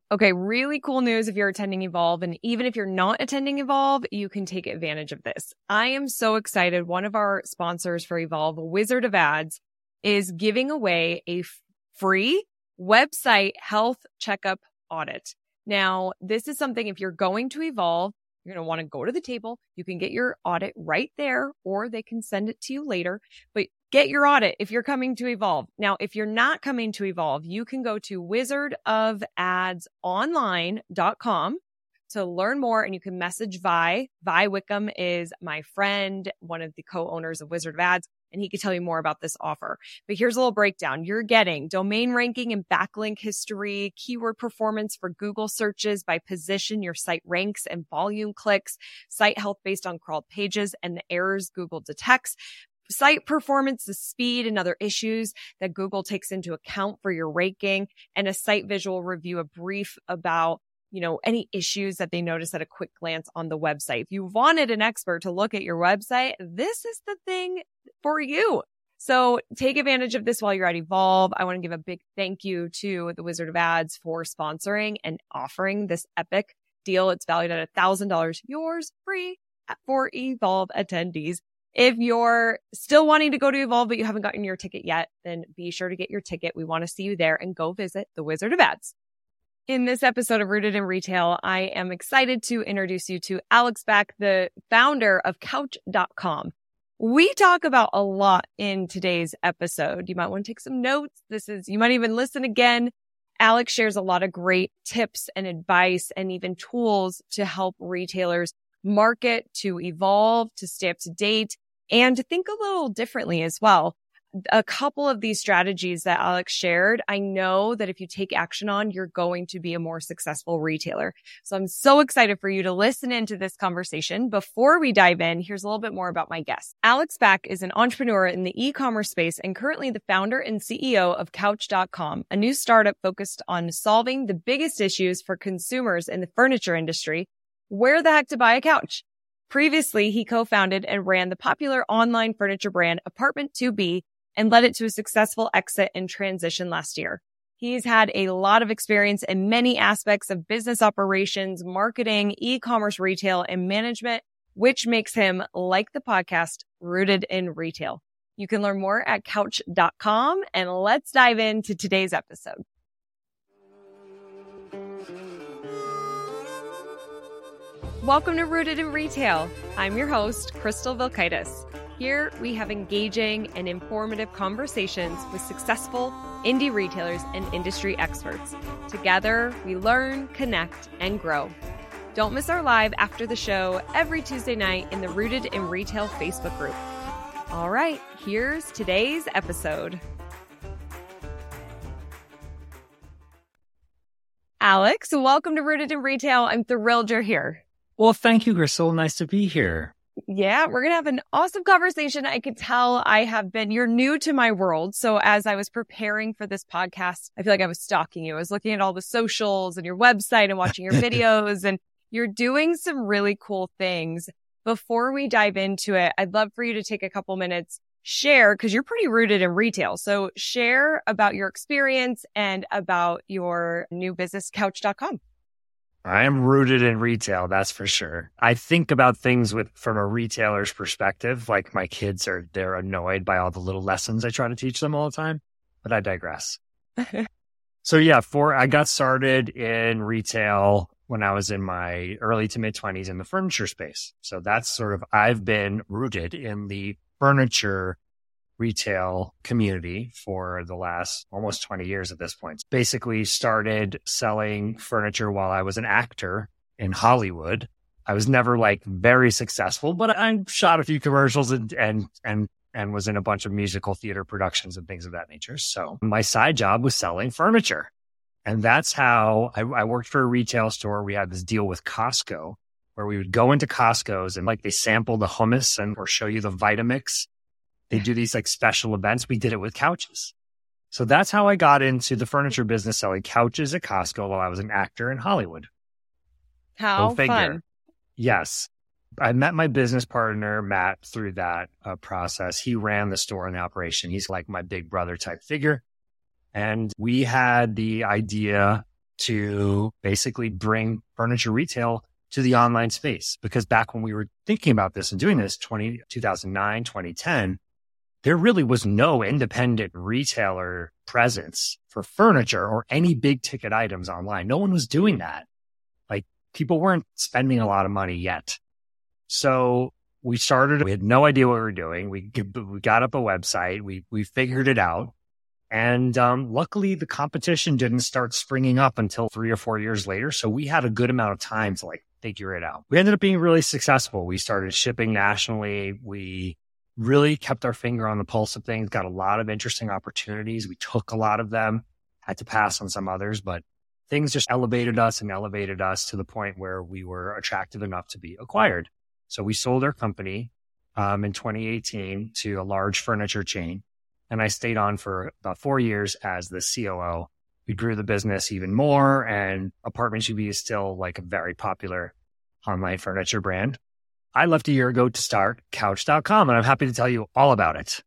Okay, really cool news if you're attending Evolve. And even if you're not attending Evolve, you can take advantage of this. I am so excited. One of our sponsors for Evolve, Wizard of Ads, is giving away a free website health checkup audit. Now, this is something if you're going to Evolve, you're going to want to go to the table. You can get your audit right there, or they can send it to you later. But get your audit if you're coming to Evolve. Now, if you're not coming to Evolve, you can go to wizardofadsonline.com to learn more, and you can message Vi. Vi Wickham is my friend, one of the co-owners of Wizard of Ads, and he could tell you more about this offer. But here's a little breakdown. You're getting domain ranking and backlink history, keyword performance for Google searches by position your site ranks and volume clicks, site health based on crawled pages and the errors Google detects, site performance, the speed and other issues that Google takes into account for your ranking, and a site visual review, a brief about any issues that they notice at a quick glance on the website. If you wanted an expert to look at your website, this is the thing for you. So take advantage of this while you're at Evolve. I want to give a big thank you to the Wizard of Ads for sponsoring and offering this epic deal. It's valued at $1,000, yours free for Evolve attendees. If you're still wanting to go to Evolve, but you haven't gotten your ticket yet, then be sure to get your ticket. We want to see you there, and go visit the Wizard of Ads. In this episode of Rooted in Retail, I am excited to introduce you to Alex Back, the founder of Couch.com. We talk about a lot in today's episode. You might want to take some notes. You might even listen again. Alex shares a lot of great tips and advice and even tools to help retailers market, to evolve, to stay up to date, and to think a little differently as well. A couple of these strategies that Alex shared, I know that if you take action on, you're going to be a more successful retailer. So I'm so excited for you to listen into this conversation. Before we dive in, here's a little bit more about my guest. Alex Back is an entrepreneur in the e-commerce space and currently the founder and CEO of Couch.com, a new startup focused on solving the biggest issues for consumers in the furniture industry. Where the heck to buy a couch? Previously, he co-founded and ran the popular online furniture brand Apartment2B and led it to a successful exit and transition last year. He's had a lot of experience in many aspects of business operations, marketing, e-commerce, retail, and management, which makes him, like the podcast, rooted in retail. You can learn more at couch.com, and let's dive into today's episode. Welcome to Rooted in Retail. I'm your host, Crystal Vilkaitis. Here, we have engaging and informative conversations with successful indie retailers and industry experts. Together, we learn, connect, and grow. Don't miss our live after the show every Tuesday night in the Rooted in Retail Facebook group. All right, here's today's episode. Alex, welcome to Rooted in Retail. I'm thrilled you're here. Well, thank you, Crystal. Nice to be here. Yeah, we're going to have an awesome conversation. I could tell you're new to my world. So as I was preparing for this podcast, I feel like I was stalking you. I was looking at all the socials and your website and watching your videos, and you're doing some really cool things. Before we dive into it, I'd love for you to take a couple minutes, share, because you're pretty rooted in retail. So share about your experience and about your new business, Couch.com. I am rooted in retail, that's for sure. I think about things from a retailer's perspective, like my kids they're annoyed by all the little lessons I try to teach them all the time, but I digress. So yeah, I got started in retail when I was in my early to mid 20s in the furniture space. So that's I've been rooted in the furniture retail community for the last almost 20 years at this point. Basically started selling furniture while I was an actor in Hollywood. I was never very successful, but I shot a few commercials and was in a bunch of musical theater productions and things of that nature. So my side job was selling furniture. And that's how I worked for a retail store. We had this deal with Costco where we would go into Costco's and they sample the hummus or show you the Vitamix. They do these special events. We did it with couches. So that's how I got into the furniture business, selling couches at Costco while I was an actor in Hollywood. How fun. Yes. I met my business partner, Matt, through that process. He ran the store and the operation. He's like my big brother type figure. And we had the idea to basically bring furniture retail to the online space. Because back when we were thinking about this and doing this, 2009, 2010, there really was no independent retailer presence for furniture or any big ticket items online. No one was doing that. Like, people weren't spending a lot of money yet. So we had no idea what we were doing. We got up a website. We figured it out. And luckily, the competition didn't start springing up until 3 or 4 years later. So we had a good amount of time to figure it out. We ended up being really successful. We started shipping nationally. We really kept our finger on the pulse of things, got a lot of interesting opportunities. We took a lot of them, had to pass on some others, but things just elevated us to the point where we were attractive enough to be acquired. So we sold our company in 2018 to a large furniture chain. And I stayed on for about 4 years as the COO. We grew the business even more, and Apartments UB is still a very popular online furniture brand. I left a year ago to start Couch.com, and I'm happy to tell you all about it.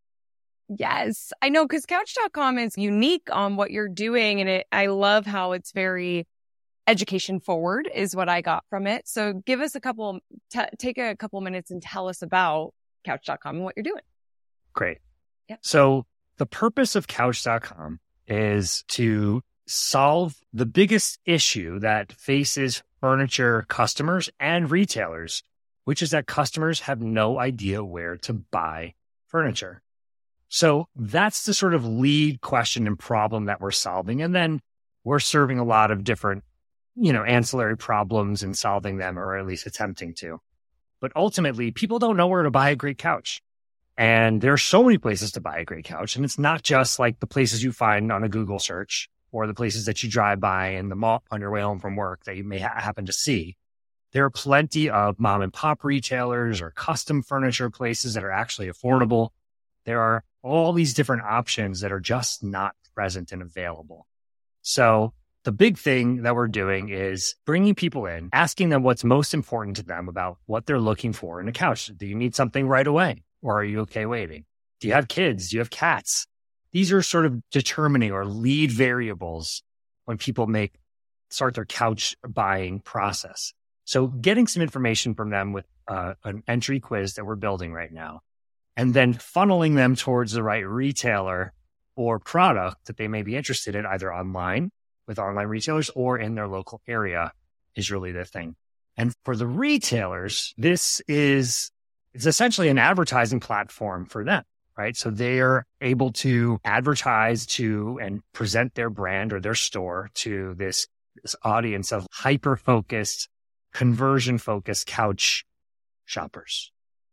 Yes, I know, because Couch.com is unique on what you're doing, and I love how it's very education forward is what I got from it. So give us take a couple minutes and tell us about Couch.com and what you're doing. Great. Yep. So the purpose of Couch.com is to solve the biggest issue that faces furniture customers and retailers, which is that customers have no idea where to buy furniture. So that's the sort of lead question and problem that we're solving. And then we're serving a lot of different, ancillary problems and solving them, or at least attempting to. But ultimately, people don't know where to buy a great couch. And there are so many places to buy a great couch. And it's not just like the places you find on a Google search or the places that you drive by in the mall on your way home from work that you may happen to see. There are plenty of mom and pop retailers or custom furniture places that are actually affordable. There are all these different options that are just not present and available. So the big thing that we're doing is bringing people in, asking them what's most important to them about what they're looking for in a couch. Do you need something right away? Or are you okay waiting? Do you have kids? Do you have cats? These are sort of determining or lead variables when people start their couch buying process. So getting some information from them with an entry quiz that we're building right now, and then funneling them towards the right retailer or product that they may be interested in, either online with online retailers or in their local area, is really the thing. And for the retailers, it's essentially an advertising platform for them, right? So they are able to advertise to and present their brand or their store to this audience of hyper-focused, conversion-focused couch shoppers.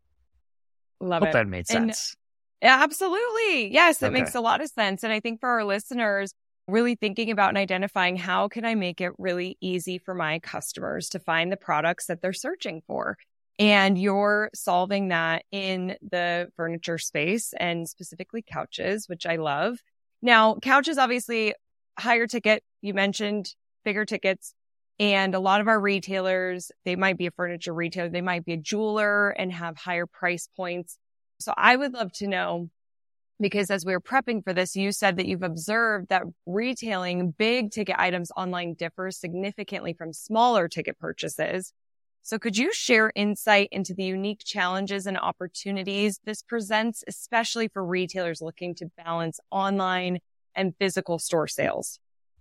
Love it. Hope that made sense. Yeah, absolutely. Yes, it Okay. makes a lot of sense. And I think for our listeners, really thinking about and identifying how can I make it really easy for my customers to find the products that they're searching for. And you're solving that in the furniture space and specifically couches, which I love. Now, couches, obviously higher ticket. You mentioned bigger tickets. And a lot of our retailers, they might be a furniture retailer, they might be a jeweler and have higher price points. So I would love to know, because as we were prepping for this, you said that you've observed that retailing big ticket items online differs significantly from smaller ticket purchases. So could you share insight into the unique challenges and opportunities this presents, especially for retailers looking to balance online and physical store sales?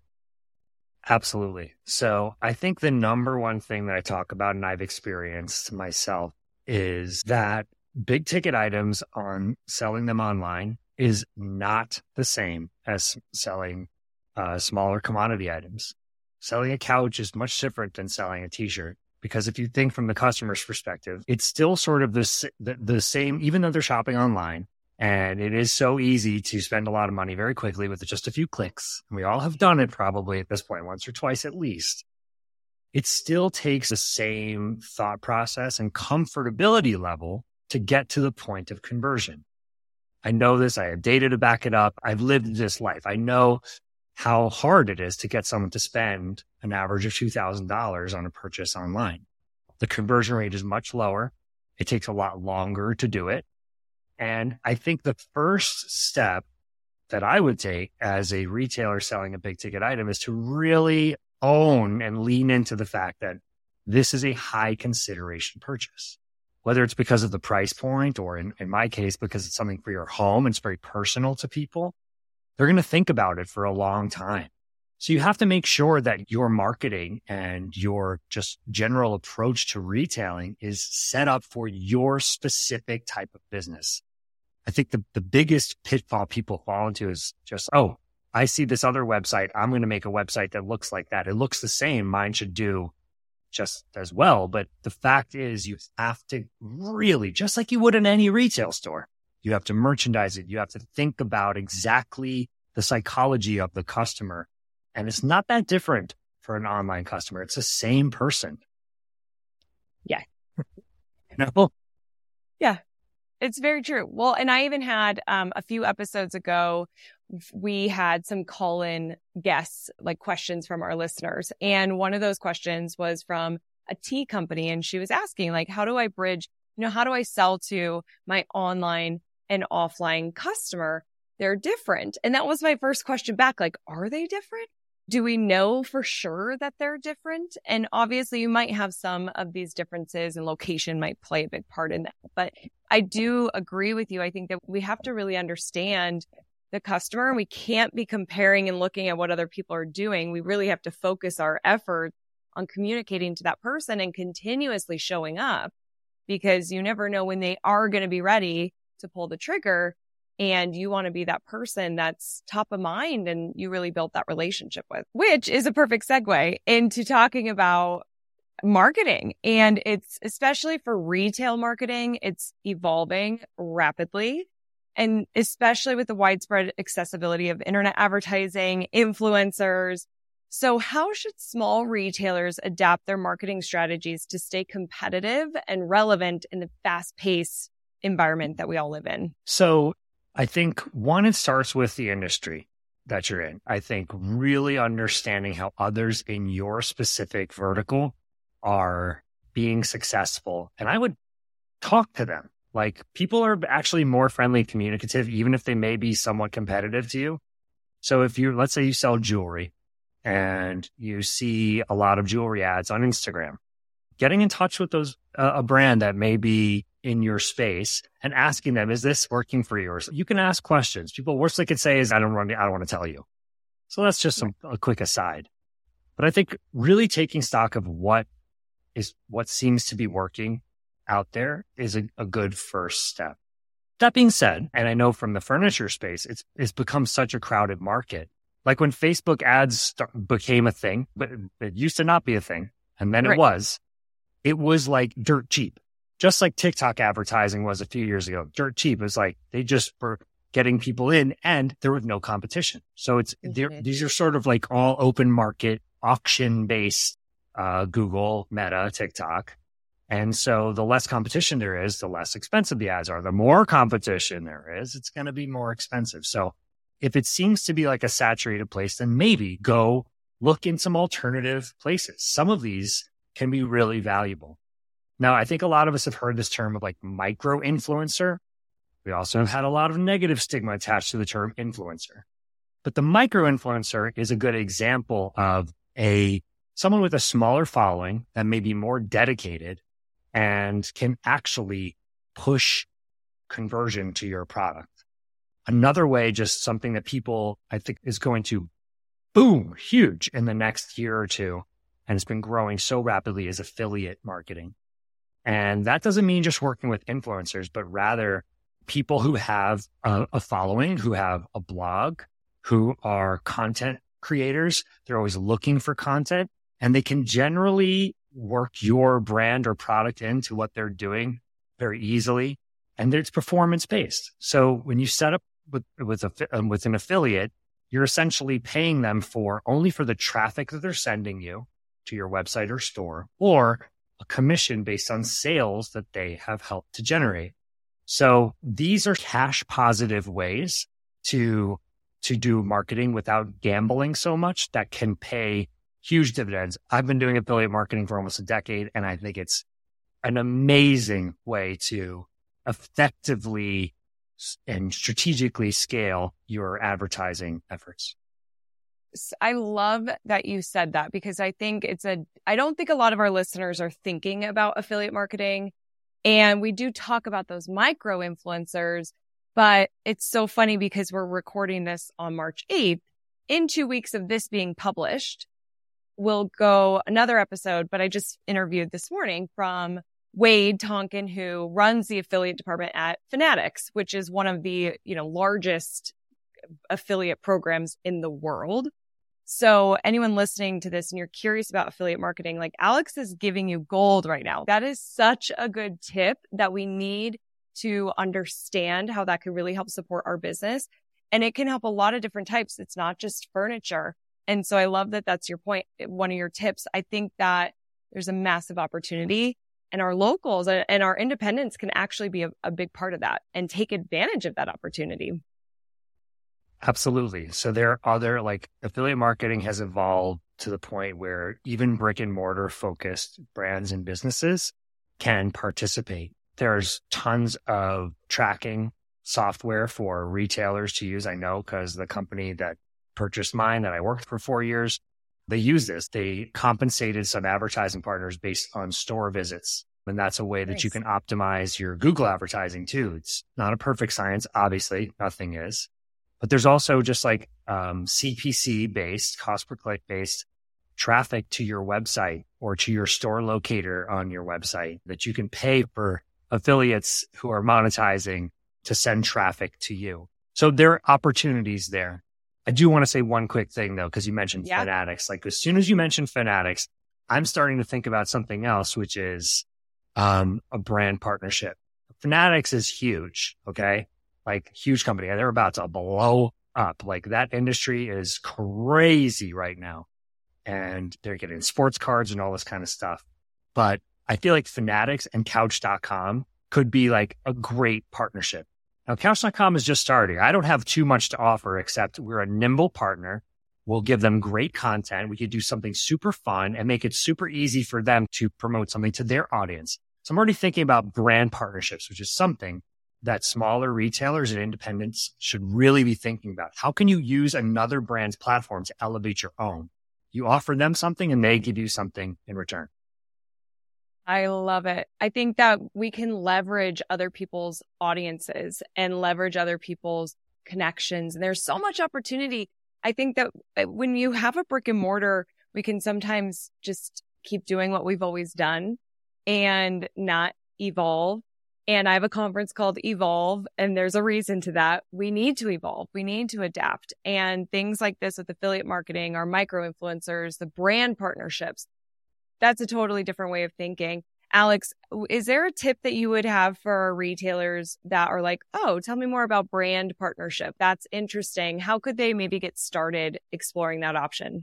Absolutely. So I think the number one thing that I talk about and I've experienced myself is that big ticket items on selling them online is not the same as selling smaller commodity items. Selling a couch is much different than selling a t-shirt. Because if you think from the customer's perspective, it's still sort of the same, even though they're shopping online. And it is so easy to spend a lot of money very quickly with just a few clicks. And we all have done it probably at this point, once or twice at least. It still takes the same thought process and comfortability level to get to the point of conversion. I know this. I have data to back it up. I've lived this life. I know how hard it is to get someone to spend an average of $2,000 on a purchase online. The conversion rate is much lower. It takes a lot longer to do it. And I think the first step that I would take as a retailer selling a big ticket item is to really own and lean into the fact that this is a high consideration purchase, whether it's because of the price point or in my case, because it's something for your home and it's very personal to people. They're going to think about it for a long time. So you have to make sure that your marketing and your just general approach to retailing is set up for your specific type of business. I think the biggest pitfall people fall into is just, oh, I see this other website. I'm going to make a website that looks like that. It looks the same. Mine should do just as well. But the fact is you have to really, just like you would in any retail store, you have to merchandise it. You have to think about exactly the psychology of the customer. And it's not that different for an online customer. It's the same person. Yeah. Yeah. It's very true. Well, and I even had a few episodes ago, we had some call-in guests, like questions from our listeners. And one of those questions was from a tea company. And she was asking, like, how do I bridge, how do I sell to my online and offline customer? They're different. And that was my first question back. Like, are they different? Do we know for sure that they're different? And obviously you might have some of these differences and location might play a big part in that. But I do agree with you. I think that we have to really understand the customer. We can't be comparing and looking at what other people are doing. We really have to focus our efforts on communicating to that person and continuously showing up, because you never know when they are going to be ready to pull the trigger. And you want to be that person that's top of mind and you really built that relationship with, which is a perfect segue into talking about marketing. And it's especially for retail marketing, it's evolving rapidly. And especially with the widespread accessibility of internet advertising, influencers. So how should small retailers adapt their marketing strategies to stay competitive and relevant in the fast-paced environment that we all live in? So I think one, it starts with the industry that you're in. I think really understanding how others in your specific vertical are being successful. And I would talk to them. Like, people are actually more friendly and communicative, even if they may be somewhat competitive to you. So if let's say you sell jewelry and you see a lot of jewelry ads on Instagram, getting in touch with a brand that may be in your space and asking them, is this working for you? Or you can ask questions. People, worst they could say is, I don't want to tell you. So that's just a quick aside. But I think really taking stock of what seems to be working out there is a good first step. That being said, and I know from the furniture space, it's become such a crowded market. Like when Facebook ads became a thing, but it used to not be a thing. And then it was like dirt cheap. Just like TikTok advertising was a few years ago, dirt cheap. It was like they just were getting people in and there was no competition. So these are sort of like all open market, auction based, Google, Meta, TikTok. And so the less competition there is, the less expensive the ads are. The more competition there is, it's going to be more expensive. So if it seems to be like a saturated place, then maybe go look in some alternative places. Some of these can be really valuable. Now, I think a lot of us have heard this term of like micro influencer. We also have had a lot of negative stigma attached to the term influencer. But the micro influencer is a good example of someone with a smaller following that may be more dedicated and can actually push conversion to your product. Another way, just something that people, I think, is going to boom, huge in the next year or two, and it's been growing so rapidly, is affiliate marketing. And that doesn't mean just working with influencers, but rather people who have a following, who have a blog, who are content creators. They're always looking for content, and they can generally work your brand or product into what they're doing very easily. And it's performance based. So when you set up with an affiliate, you're essentially paying them only for the traffic that they're sending you to your website or store, or a commission based on sales that they have helped to generate. So these are cash positive ways to do marketing without gambling so much that can pay huge dividends. I've been doing affiliate marketing for almost a decade, and I think it's an amazing way to effectively and strategically scale your advertising efforts. I love that you said that, because I think I don't think a lot of our listeners are thinking about affiliate marketing. And we do talk about those micro influencers, but it's so funny because we're recording this on March 8th. In 2 weeks of this being published, we'll go another episode, but I just interviewed this morning from Wade Tonkin, who runs the affiliate department at Fanatics, which is one of the, largest affiliate programs in the world. So anyone listening to this and you're curious about affiliate marketing, like Alex is giving you gold right now. That is such a good tip that we need to understand how that could really help support our business. And it can help a lot of different types. It's not just furniture. And so I love that that's your point. One of your tips. I think that there's a massive opportunity, and our locals and our independents can actually be a big part of that and take advantage of that opportunity. Absolutely. So there are other, like, affiliate marketing has evolved to the point where even brick and mortar focused brands and businesses can participate. There's tons of tracking software for retailers to use. I know because the company that purchased mine that I worked for 4 years, they use this. They compensated some advertising partners based on store visits. And that's a way that you can optimize your Google advertising too. It's not a perfect science. Obviously, nothing is. But there's also just like CPC based, cost per click based traffic to your website or to your store locator on your website that you can pay for affiliates who are monetizing to send traffic to you. So there are opportunities there. I do want to say one quick thing though, because you mentioned Fanatics. Like as soon as you mentioned Fanatics, I'm starting to think about something else, which is a brand partnership. Fanatics is huge. Okay. Like huge company. They're about to blow up. Like that industry is crazy right now. And they're getting sports cards and all this kind of stuff. But I feel like Fanatics and Couch.com could be like a great partnership. Now, Couch.com is just starting. I don't have too much to offer except we're a nimble partner. We'll give them great content. We could do something super fun and make it super easy for them to promote something to their audience. So I'm already thinking about brand partnerships, which is something that smaller retailers and independents should really be thinking about. How can you use another brand's platform to elevate your own? You offer them something and they give you something in return. I love it. I think that we can leverage other people's audiences and leverage other people's connections. And there's so much opportunity. I think that when you have a brick and mortar, we can sometimes just keep doing what we've always done and not evolve. And I have a conference called Evolve, and there's a reason to that. We need to evolve. We need to adapt. And things like this with affiliate marketing, our micro influencers, the brand partnerships, that's a totally different way of thinking. Alex, is there a tip that you would have for retailers that are like, oh, tell me more about brand partnership? That's interesting. How could they maybe get started exploring that option?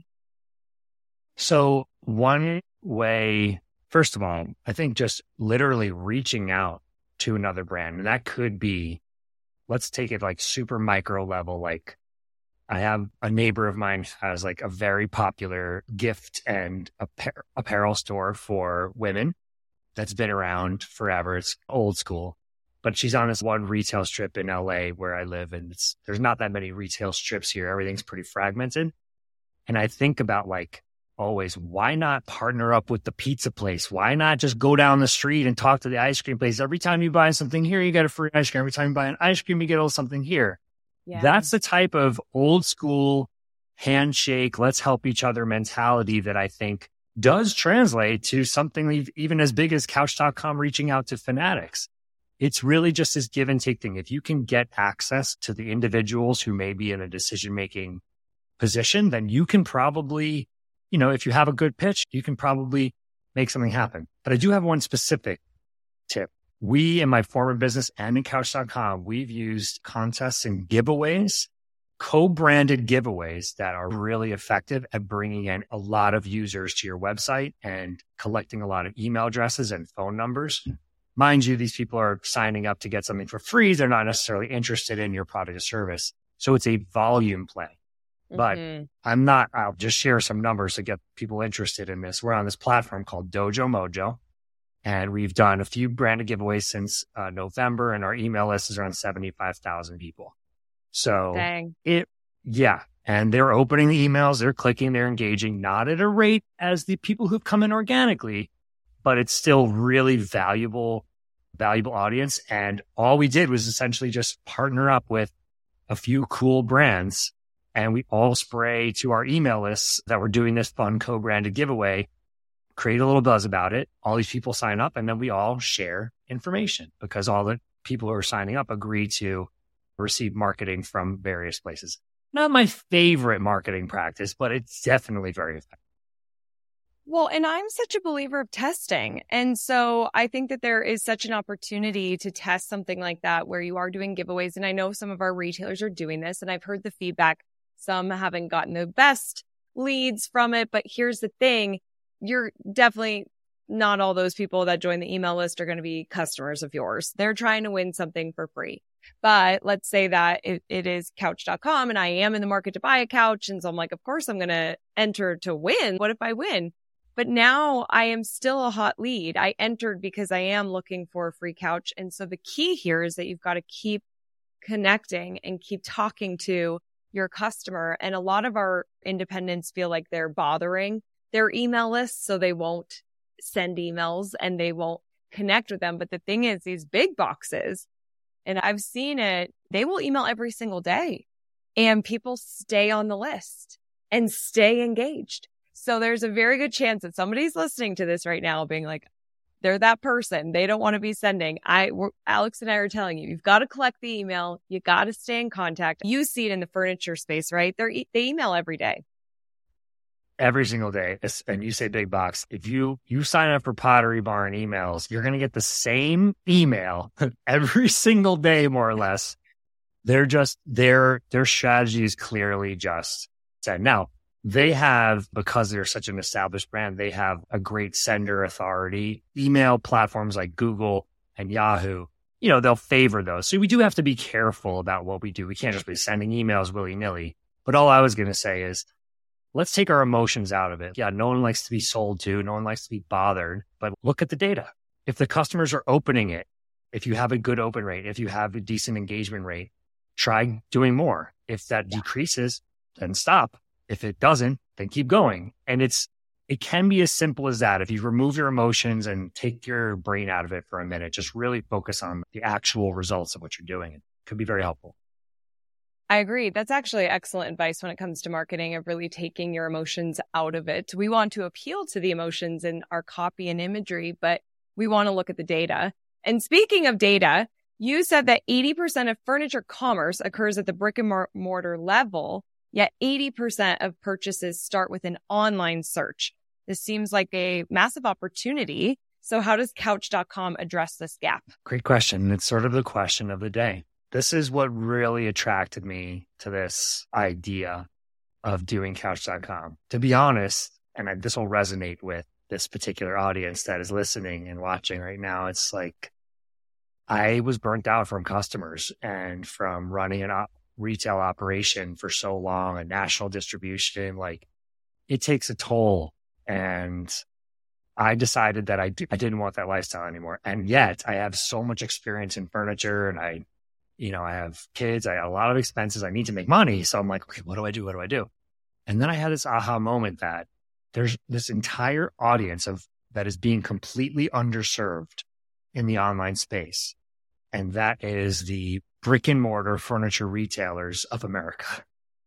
So one way, first of all, I think just literally reaching out to another brand. And that could be, let's take it like super micro level. Like I have a neighbor of mine who has like a very popular gift and apparel store for women that's been around forever. It's old school, but she's on this one retail strip in LA where I live. And there's not that many retail strips here. Everything's pretty fragmented. And I think about like, always, why not partner up with the pizza place? Why not just go down the street and talk to the ice cream place? Every time you buy something here, you get a free ice cream. Every time you buy an ice cream, you get a little something here. Yeah. That's the type of old school handshake, let's help each other mentality that I think does translate to something even as big as Couch.com reaching out to Fanatics. It's really just this give and take thing. If you can get access to the individuals who may be in a decision-making position, then you can probably, if you have a good pitch, you can probably make something happen. But I do have one specific tip. We, in my former business and in Couch.com, we've used contests and giveaways, co-branded giveaways that are really effective at bringing in a lot of users to your website and collecting a lot of email addresses and phone numbers. Mind you, these people are signing up to get something for free. They're not necessarily interested in your product or service. So it's a volume play. But I'll just share some numbers to get people interested in this. We're on this platform called Dojo Mojo, and we've done a few branded giveaways since November, and our email list is around 75,000 people. So And they're opening the emails, they're clicking, they're engaging, not at a rate as the people who've come in organically, but it's still really valuable audience. And all we did was essentially just partner up with a few cool brands, and we all spray to our email lists that we're doing this fun co-branded giveaway, create a little buzz about it. All these people sign up, and then we all share information because all the people who are signing up agree to receive marketing from various places. Not my favorite marketing practice, but it's definitely very effective. Well, and I'm such a believer of testing. And so I think that there is such an opportunity to test something like that where you are doing giveaways. And I know some of our retailers are doing this, and I've heard the feedback. Some haven't gotten the best leads from it. But here's the thing. You're definitely not all those people that join the email list are going to be customers of yours. They're trying to win something for free. But let's say that it is Couch.com and I am in the market to buy a couch. And so I'm like, of course, I'm going to enter to win. What if I win? But now I am still a hot lead. I entered because I am looking for a free couch. And so the key here is that you've got to keep connecting and keep talking to your customer. And a lot of our independents feel like they're bothering their email lists, so they won't send emails and they won't connect with them. But the thing is, these big boxes, and I've seen it, they will email every single day and people stay on the list and stay engaged. So there's a very good chance that somebody's listening to this right now being like, they're that person. They don't want to be sending. Alex and I are telling you, you've got to collect the email. You got to stay in contact. You see it in the furniture space, right? They email every day. Every single day. And you say big box. If you sign up for Pottery Barn emails, you're going to get the same email every single day, more or less. They're just, their strategy is clearly just said. Now, they have, because they're such an established brand, they have a great sender authority. Email platforms like Google and Yahoo, they'll favor those. So we do have to be careful about what we do. We can't just be sending emails willy-nilly. But all I was going to say is, let's take our emotions out of it. Yeah, no one likes to be sold to. No one likes to be bothered. But look at the data. If the customers are opening it, if you have a good open rate, if you have a decent engagement rate, try doing more. If that decreases, then stop. If it doesn't, then keep going. And it can be as simple as that. If you remove your emotions and take your brain out of it for a minute, just really focus on the actual results of what you're doing. It could be very helpful. I agree. That's actually excellent advice when it comes to marketing, of really taking your emotions out of it. We want to appeal to the emotions in our copy and imagery, but we want to look at the data. And speaking of data, you said that 80% of furniture commerce occurs at the brick and mortar level, yet 80% of purchases start with an online search. This seems like a massive opportunity. So how does Couch.com address this gap? Great question. It's sort of the question of the day. This is what really attracted me to this idea of doing Couch.com. To be honest, and this will resonate with this particular audience that is listening and watching right now, it's like I was burnt out from customers and from running an retail operation for so long, a national distribution. Like, it takes a toll. And I decided that I didn't want that lifestyle anymore. And yet I have so much experience in furniture, and I have kids, I have a lot of expenses. I need to make money. So I'm like, okay, what do I do? What do I do? And then I had this aha moment that there's this entire audience that is being completely underserved in the online space. And that is the brick and mortar furniture retailers of America.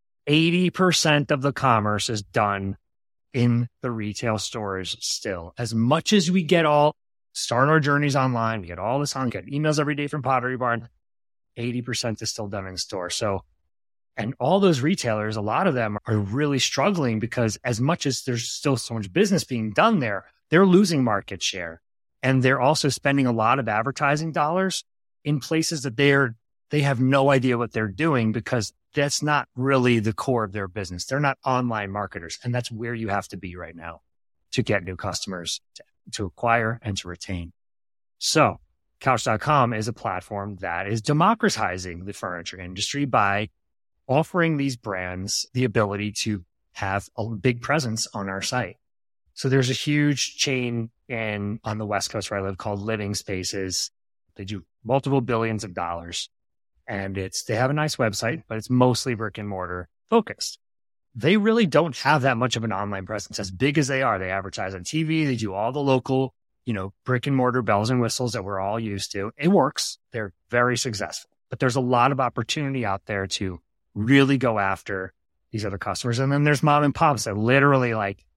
80% of the commerce is done in the retail stores still. As much as we start our journeys online, we get all this on, get emails every day from Pottery Barn, 80% is still done in store. So, and all those retailers, a lot of them are really struggling because as much as there's still so much business being done there, they're losing market share. And they're also spending a lot of advertising dollars in places that they have no idea what they're doing, because that's not really the core of their business. They're not online marketers. And that's where you have to be right now to get new customers, to acquire and to retain. So Couch.com is a platform that is democratizing the furniture industry by offering these brands the ability to have a big presence on our site. So there's a huge chain on the West Coast where I live called Living Spaces. They do multiple billions of dollars, and they have a nice website, but it's mostly brick and mortar focused. they really don't have that much of an online presence. As big as they are, they advertise on TV, they do all the local, brick and mortar bells and whistles that we're all used to. It works. They're very successful, but there's a lot of opportunity out there to really go after these other customers. And then there's mom and pops that literally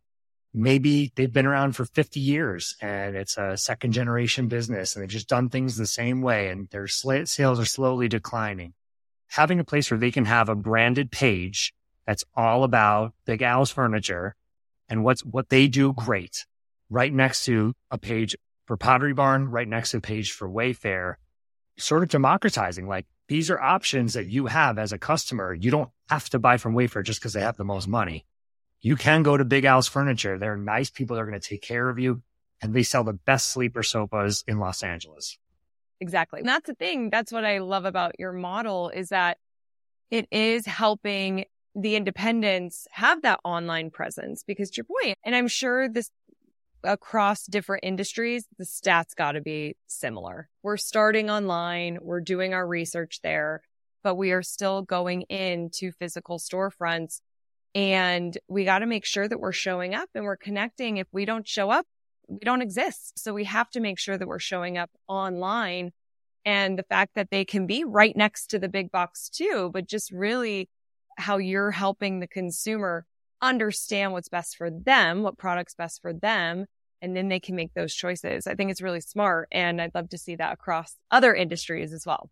maybe they've been around for 50 years and it's a second generation business and they've just done things the same way and their sales are slowly declining. Having a place where they can have a branded page that's all about Big Al's Furniture and what they do great, right next to a page for Pottery Barn, right next to a page for Wayfair, sort of democratizing, these are options that you have as a customer. You don't have to buy from Wayfair just because they have the most money. You can go to Big Al's Furniture. They're nice people that are going to take care of you, and they sell the best sleeper sofas in Los Angeles. Exactly. And that's the thing. That's what I love about your model is that it is helping the independents have that online presence because to your point, and I'm sure this across different industries, the stats got to be similar. We're starting online, we're doing our research there, but we are still going into physical storefronts and we got to make sure that we're showing up and we're connecting. If we don't show up, we don't exist. So we have to make sure that we're showing up online and the fact that they can be right next to the big box too, but just really how you're helping the consumer understand what's best for them, what product's best for them, and then they can make those choices. I think it's really smart, and I'd love to see that across other industries as well.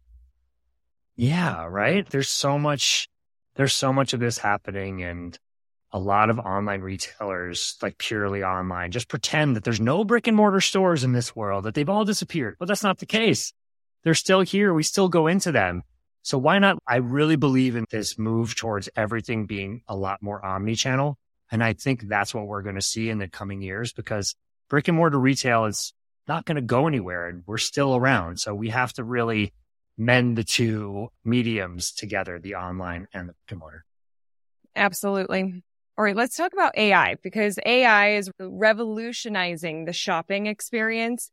Yeah, right. There's so much of this happening, and a lot of online retailers, purely online, just pretend that there's no brick and mortar stores in this world, that they've all disappeared. But that's not the case. They're still here. We still go into them. So why not? I really believe in this move towards everything being a lot more omni-channel. And I think that's what we're going to see in the coming years because brick and mortar retail is not going to go anywhere and we're still around. So we have to really mend the two mediums together, the online and the brick and mortar. Absolutely. All right, let's talk about AI because AI is revolutionizing the shopping experience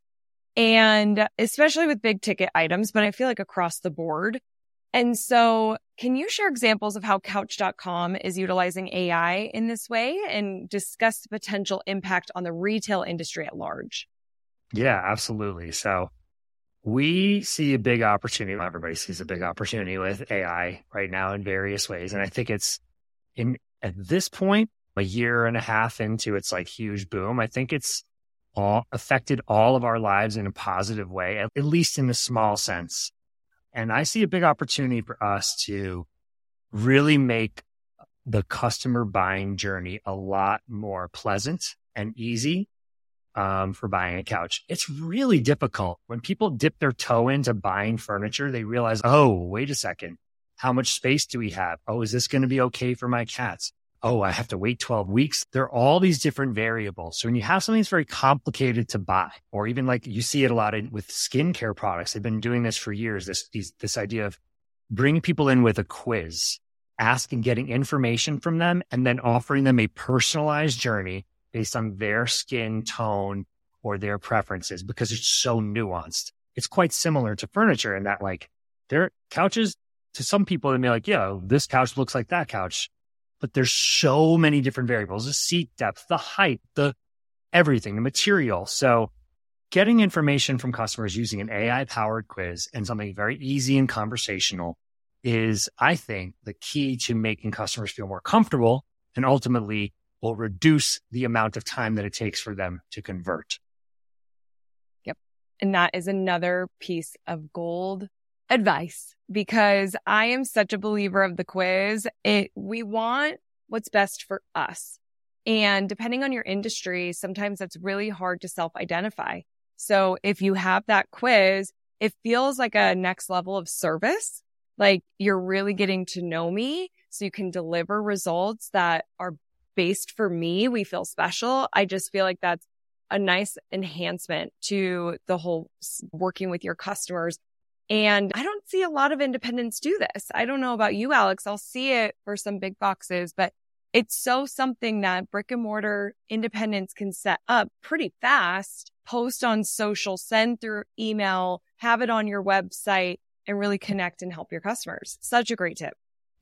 and especially with big ticket items, but I feel like across the board. And so can you share examples of how Couch.com is utilizing AI in this way and discuss the potential impact on the retail industry at large? Yeah, absolutely. So we see a big opportunity. Everybody sees a big opportunity with AI right now in various ways. And I think it's at this point, a year and a half into its huge boom, I think it's all affected all of our lives in a positive way, at least in a small sense. And I see a big opportunity for us to really make the customer buying journey a lot more pleasant and easy for buying a couch. It's really difficult. When people dip their toe into buying furniture, they realize, oh, wait a second. How much space do we have? Oh, is this going to be okay for my cats? Oh, I have to wait 12 weeks. There are all these different variables. So when you have something that's very complicated to buy, or even you see it a lot with skincare products, they've been doing this for years, this idea of bringing people in with a quiz, asking, getting information from them, and then offering them a personalized journey based on their skin tone or their preferences, because it's so nuanced. It's quite similar to furniture in that their couches, to some people, they may yeah, this couch looks like that couch. But there's so many different variables, the seat depth, the height, the everything, the material. So getting information from customers using an AI-powered quiz and something very easy and conversational is, I think, the key to making customers feel more comfortable and ultimately will reduce the amount of time that it takes for them to convert. Yep. And that is another piece of gold advice because I am such a believer of the quiz. We want what's best for us. And depending on your industry, sometimes that's really hard to self-identify. So if you have that quiz, it feels like a next level of service. You're really getting to know me so you can deliver results that are based for me. We feel special. I just feel like that's a nice enhancement to the whole working with your customers. And I don't see a lot of independents do this. I don't know about you, Alex. I'll see it for some big boxes, but it's something that brick and mortar independents can set up pretty fast, post on social, send through email, have it on your website, and really connect and help your customers. Such a great tip.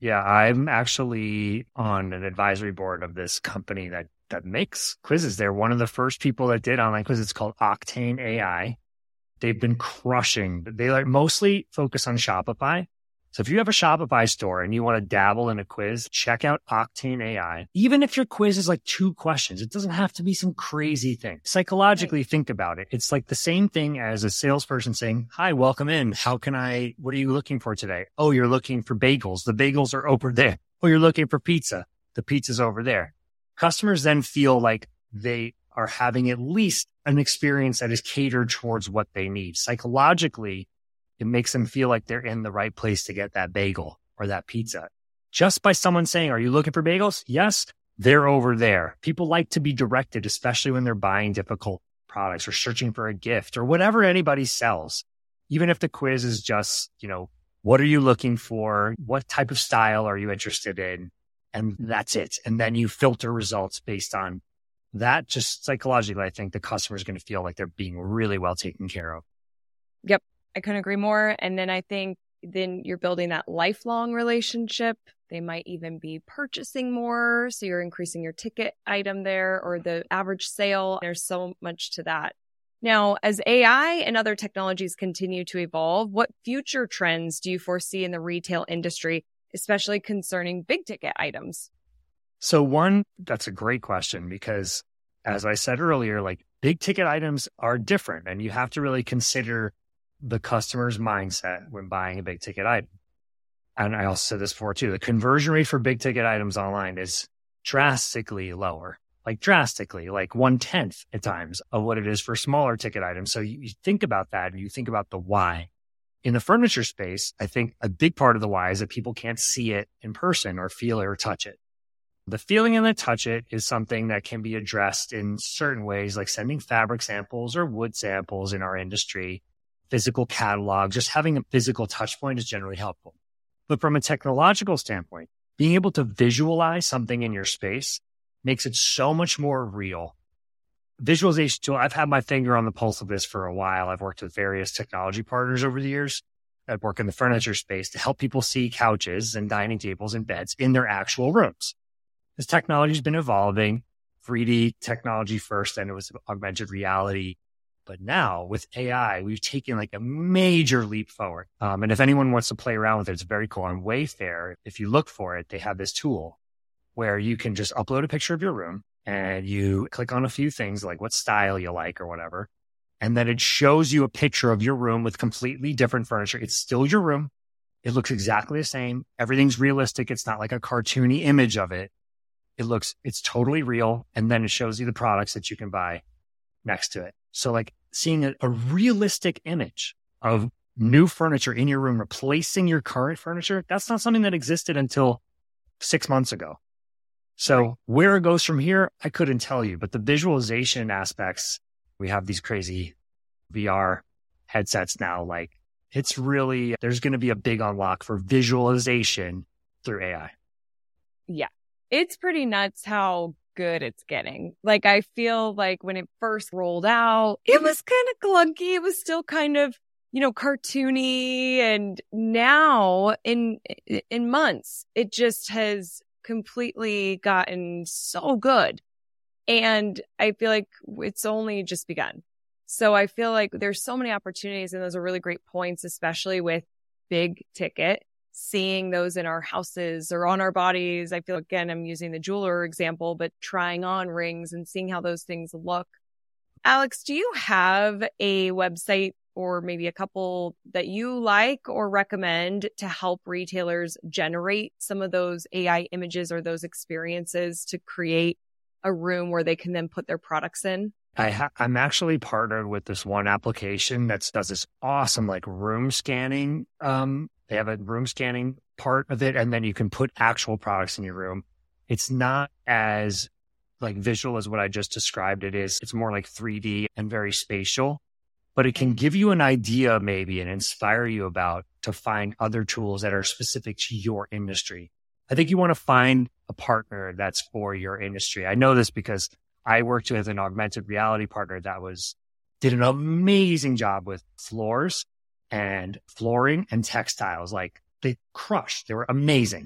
Yeah, I'm actually on an advisory board of this company that makes quizzes. They're one of the first people that did online quizzes. It's called Octane AI. They've been crushing. They like mostly focus on Shopify. So if you have a Shopify store and you want to dabble in a quiz, check out Octane AI. Even if your quiz is like 2 questions, it doesn't have to be some crazy thing. Psychologically, think about it. It's like the same thing as a salesperson saying, "Hi, welcome in. What are you looking for today? Oh, you're looking for bagels. The bagels are over there. Oh, you're looking for pizza. The pizza's over there." Customers then feel like they are having at least an experience that is catered towards what they need. Psychologically, it makes them feel like they're in the right place to get that bagel or that pizza. Just by someone saying, "Are you looking for bagels?" Yes, they're over there. People like to be directed, especially when they're buying difficult products or searching for a gift or whatever anybody sells. Even if the quiz is just, what are you looking for? What type of style are you interested in? And that's it. And then you filter results based on that. Just psychologically, I think the customer is going to feel like they're being really well taken care of. Yep. I couldn't agree more. And then I think then you're building that lifelong relationship. They might even be purchasing more. So you're increasing your ticket item there or the average sale. There's so much to that. Now, as AI and other technologies continue to evolve, what future trends do you foresee in the retail industry, especially concerning big ticket items? So that's a great question because as I said earlier, like big ticket items are different and you have to really consider the customer's mindset when buying a big ticket item. And I also said this before too, the conversion rate for big ticket items online is drastically lower, like 1/10 at times of what it is for smaller ticket items. So you think about that and you think about the why. In the furniture space, I think a big part of the why is that people can't see it in person or feel it or touch it. The feeling and the touch it is something that can be addressed in certain ways, like sending fabric samples or wood samples in our industry, physical catalog. Just having a physical touch point is generally helpful. But from a technological standpoint, being able to visualize something in your space makes it so much more real. Visualization tool, I've had my finger on the pulse of this for a while. I've worked with various technology partners over the years that work in the furniture space to help people see couches and dining tables and beds in their actual rooms. This technology has been evolving, 3D technology first, then it was augmented reality. But now with AI, we've taken like a major leap forward. And if anyone wants to play around with it, it's very cool. On Wayfair, if you look for it, they have this tool where you can just upload a picture of your room and you click on a few things like what style you like or whatever. And then it shows you a picture of your room with completely different furniture. It's still your room. It looks exactly the same. Everything's realistic. It's not like a cartoony image of it. It's totally real. And then it shows you the products that you can buy next to it. So like seeing a realistic image of new furniture in your room, replacing your current furniture, that's not something that existed until 6 months ago. So where it goes from here, I couldn't tell you, but the visualization aspects, we have these crazy VR headsets now. Like it's really, there's going to be a big unlock for visualization through AI. Yeah. It's pretty nuts how good it's getting. Like, I feel like when it first rolled out, it was kind of clunky. It was still kind of, cartoony. And now in months, it just has completely gotten so good. And I feel like it's only just begun. So I feel like there's so many opportunities, and those are really great points, especially with big ticket. Seeing those in our houses or on our bodies. I feel, again, I'm using the jeweler example, but trying on rings and seeing how those things look. Alex, do you have a website or maybe a couple that you like or recommend to help retailers generate some of those AI images or those experiences to create a room where they can then put their products in? I'm actually partnered with this one application that does this awesome like room scanning. They have a room scanning part of it, and then you can put actual products in your room. It's not as like visual as what I just described it is. It's more like 3D and very spatial, but it can give you an idea maybe and inspire you to find other tools that are specific to your industry. I think you want to find a partner that's for your industry. I know this because I worked with an augmented reality partner that did an amazing job with floors and flooring and textiles. Like they crushed. They were amazing.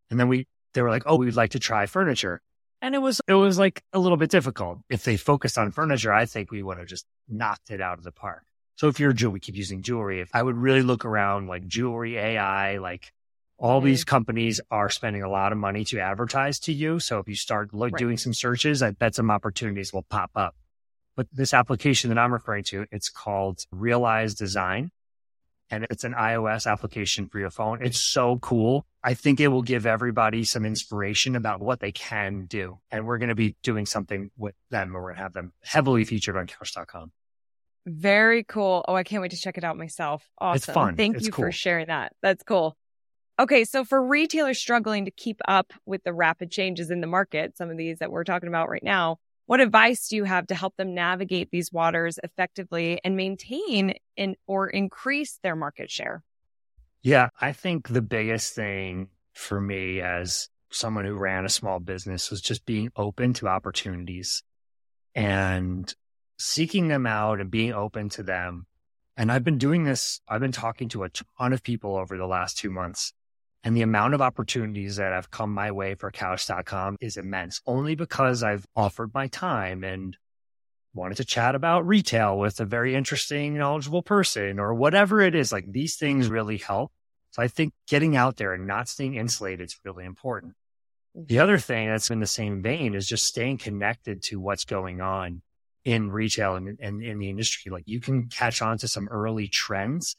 And then they were like, oh, we'd like to try furniture. And it was like a little bit difficult. If they focused on furniture, I think we would have just knocked it out of the park. So if you're we keep using jewelry. If I would really look around like jewelry, AI, like all these companies are spending a lot of money to advertise to you. So if you start doing some searches, I bet some opportunities will pop up. But this application that I'm referring to, it's called Realize Design. And it's an iOS application for your phone. It's so cool. I think it will give everybody some inspiration about what they can do. And we're going to be doing something with them. We're going to have them heavily featured on Couch.com. Very cool. Oh, I can't wait to check it out myself. Awesome. It's fun. Thank you for sharing that. That's cool. Okay. So for retailers struggling to keep up with the rapid changes in the market, some of these that we're talking about right now, what advice do you have to help them navigate these waters effectively and maintain or increase their market share? Yeah, I think the biggest thing for me as someone who ran a small business was just being open to opportunities and seeking them out and being open to them. And I've been doing this. I've been talking to a ton of people over the last 2 months. And the amount of opportunities that have come my way for Couch.com is immense, only because I've offered my time and wanted to chat about retail with a very interesting, knowledgeable person or whatever it is. Like these things really help. So I think getting out there and not staying insulated is really important. The other thing that's in the same vein is just staying connected to what's going on in retail and in the industry. Like you can catch on to some early trends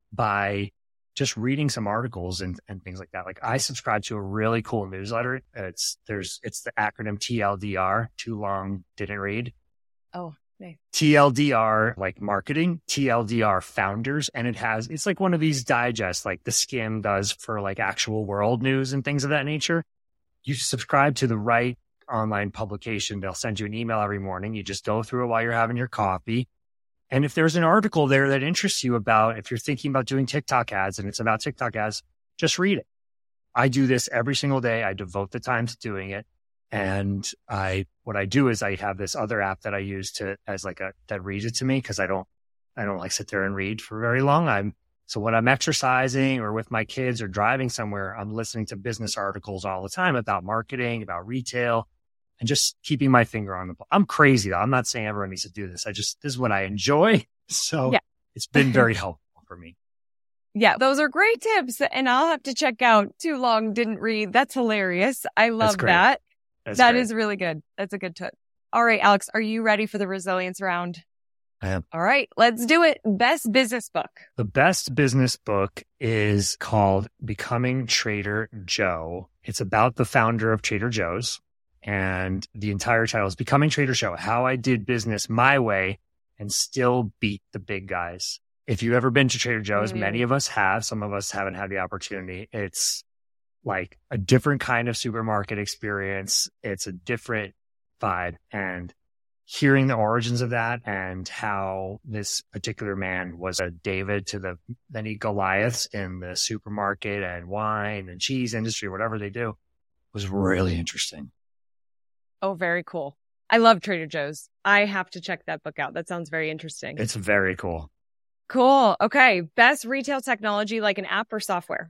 by just reading some articles and things like that. Like I subscribe to a really cool newsletter. It's the acronym TLDR, too long, didn't read. Oh, nice. TLDR, like marketing, TLDR founders. And it's like one of these digests like the Skim does for like actual world news and things of that nature. You subscribe to the right online publication. They'll send you an email every morning. You just go through it while you're having your coffee. And if there's an article there that interests you if you're thinking about doing TikTok ads and it's about TikTok ads, just read it. I do this every single day. I devote the time to doing it. And what I do is I have this other app that I use that reads it to me because I don't like sit there and read for very long. So when I'm exercising or with my kids or driving somewhere, I'm listening to business articles all the time about marketing, about retail, and just keeping my finger on the ball. I'm crazy though. I'm not saying everyone needs to do this. This is what I enjoy. So It's been very helpful for me. Yeah, those are great tips. And I'll have to check out Too Long Didn't Read. That's hilarious. I love that. That is really good. That's a good tip. All right, Alex, are you ready for the resilience round? I am. All right, let's do it. Best business book. The best business book is called Becoming Trader Joe. It's about the founder of Trader Joe's. And the entire title is Becoming Trader Joe, How I Did Business My Way and Still Beat the Big Guys. If you've ever been to Trader Joe's, many of us have. Some of us haven't had the opportunity. It's like a different kind of supermarket experience. It's a different vibe. And hearing the origins of that and how this particular man was a David to the many Goliaths in the supermarket and wine and cheese industry, whatever they do, was really interesting. Oh, very cool. I love Trader Joe's. I have to check that book out. That sounds very interesting. It's very cool. Cool. Okay. Best retail technology, like an app or software?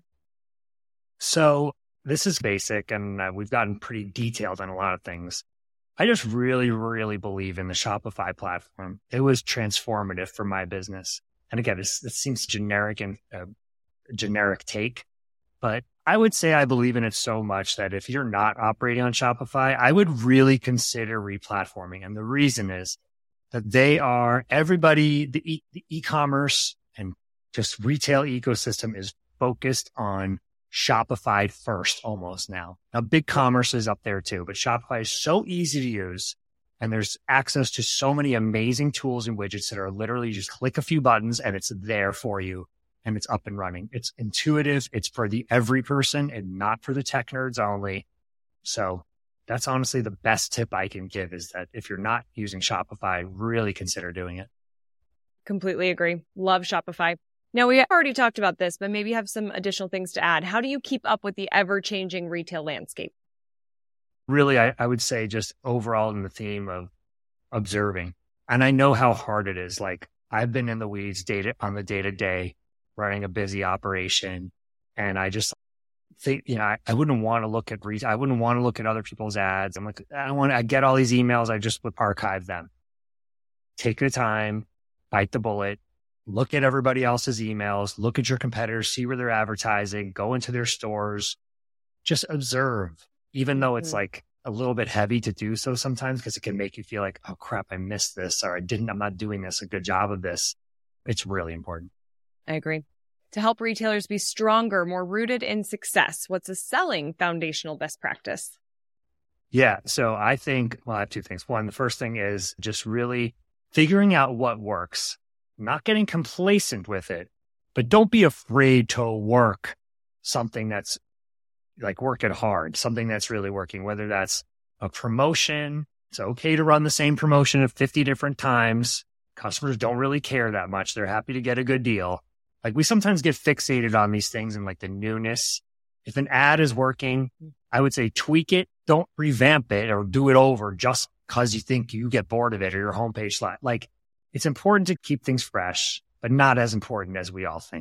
So this is basic and we've gotten pretty detailed on a lot of things. I just really, really believe in the Shopify platform. It was transformative for my business. And again, it seems generic and generic take, but I would say I believe in it so much that if you're not operating on Shopify, I would really consider replatforming. And the reason is that the e-commerce and just retail ecosystem is focused on Shopify first almost now. Now, BigCommerce is up there too, but Shopify is so easy to use. And there's access to so many amazing tools and widgets that are literally just click a few buttons and it's there for you. And it's up and running. It's intuitive. It's for the every person and not for the tech nerds only. So that's honestly the best tip I can give is that if you're not using Shopify, really consider doing it. Completely agree. Love Shopify. Now, we already talked about this, but maybe you have some additional things to add. How do you keep up with the ever-changing retail landscape? Really, I would say just overall in the theme of observing. And I know how hard it is. Like I've been in the weeds on the day-to-day running a busy operation. And I just think, I wouldn't want to look at I wouldn't want to look at other people's ads. I'm like, I get all these emails. I just would archive them. Take the time, bite the bullet, look at everybody else's emails, look at your competitors, see where they're advertising, go into their stores, just observe, even though it's like a little bit heavy to do so sometimes because it can make you feel like, oh crap, I missed this, or I'm not doing this a good job of this. It's really important. I agree. To help retailers be stronger, more rooted in success, what's a selling foundational best practice? Yeah. So I think, I have two things. One, the first thing is just really figuring out what works, not getting complacent with it, but don't be afraid to work something that's like work it hard, something that's really working, whether that's a promotion. It's okay to run the same promotion at 50 different times. Customers don't really care that much. They're happy to get a good deal. Like we sometimes get fixated on these things and like the newness. If an ad is working, I would say tweak it. Don't revamp it or do it over just because you think you get bored of it or your homepage slide. Like it's important to keep things fresh, but not as important as we all think.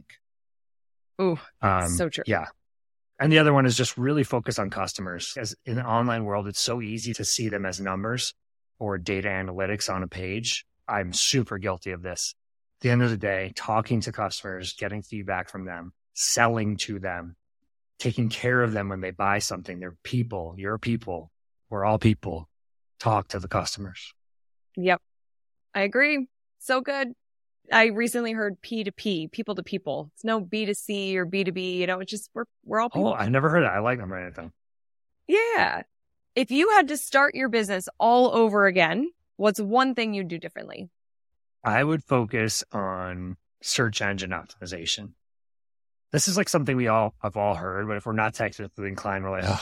Ooh, so true. Yeah. And the other one is just really focus on customers. As in the online world, it's so easy to see them as numbers or data analytics on a page. I'm super guilty of this. At the end of the day, talking to customers, getting feedback from them, selling to them, taking care of them when they buy something. They're people. You're people. We're all people. Talk to the customers. Yep. I agree. So good. I recently heard P2P, people to people. It's no B2C or B2B, it's just we're all people. Oh, I never heard that. I like them right now. Yeah. If you had to start your business all over again, what's one thing you'd do differently? I would focus on search engine optimization. This is like something we all have heard, but if we're not technically inclined, we're like,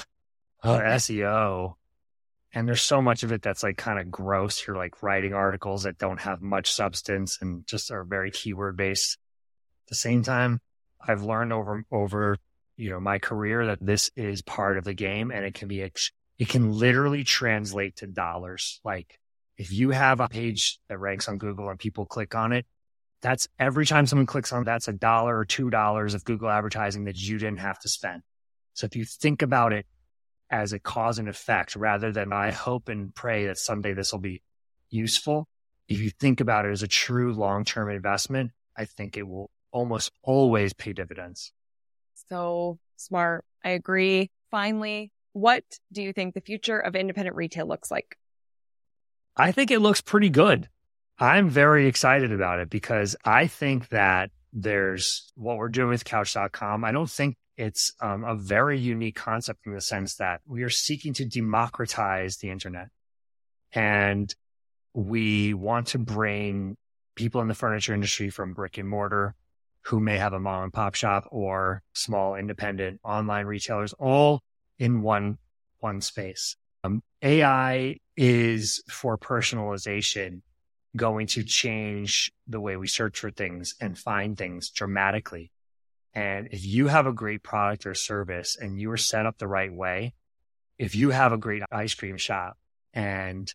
SEO. And there's so much of it that's like kind of gross. You're like writing articles that don't have much substance and just are very keyword based. At the same time, I've learned over my career that this is part of the game, and it can literally translate to dollars. Like if you have a page that ranks on Google and people click on it, that's every time someone clicks on it, that's $1 or $2 of Google advertising that you didn't have to spend. So if you think about it as a cause and effect, rather than I hope and pray that someday this will be useful, if you think about it as a true long-term investment, I think it will almost always pay dividends. So smart. I agree. Finally, what do you think the future of independent retail looks like? I think it looks pretty good. I'm very excited about it because I think that there's what we're doing with Couch.com. I don't think it's a very unique concept in the sense that we are seeking to democratize the internet. And we want to bring people in the furniture industry from brick and mortar who may have a mom and pop shop or small independent online retailers all in one space. AI is for personalization going to change the way we search for things and find things dramatically. And if you have a great product or service and you are set up the right way, if you have a great ice cream shop and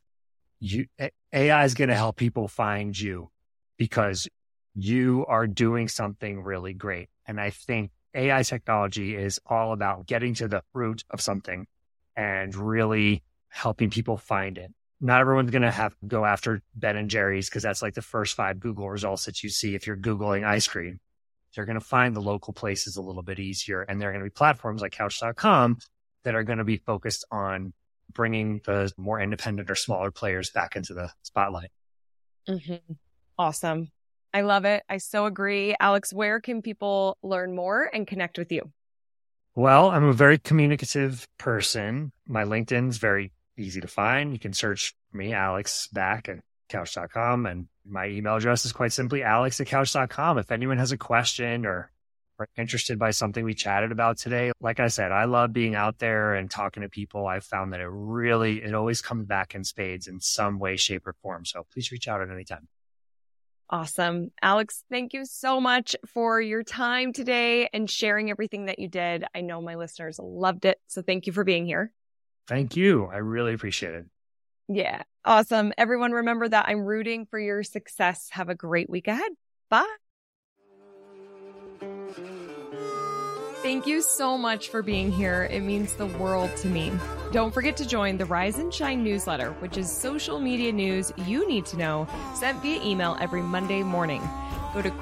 AI is going to help people find you because you are doing something really great. And I think AI technology is all about getting to the root of something and really helping people find it. Not everyone's going to go after Ben and Jerry's because that's like the first 5 Google results that you see if you're Googling ice cream. They're going to find the local places a little bit easier. And there are going to be platforms like Couch.com that are going to be focused on bringing the more independent or smaller players back into the spotlight. Mm-hmm. Awesome. I love it. I so agree. Alex, where can people learn more and connect with you? Well, I'm a very communicative person. My LinkedIn's very easy to find. You can search me, Alex, back at Couch.com. And my email address is quite simply alex@couch.com. If anyone has a question or are interested by something we chatted about today, like I said, I love being out there and talking to people. I've found that it always comes back in spades in some way, shape, or form. So please reach out at any time. Awesome. Alex, thank you so much for your time today and sharing everything that you did. I know my listeners loved it. So thank you for being here. Thank you. I really appreciate it. Yeah. Awesome. Everyone, remember that I'm rooting for your success. Have a great week ahead. Bye. Thank you so much for being here. It means the world to me. Don't forget to join the Rise and Shine newsletter, which is social media news you need to know, sent via email every Monday morning. Go to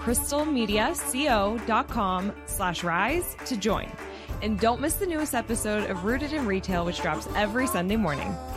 crystalmediaco.com/rise to join. And don't miss the newest episode of Rooted in Retail, which drops every Sunday morning.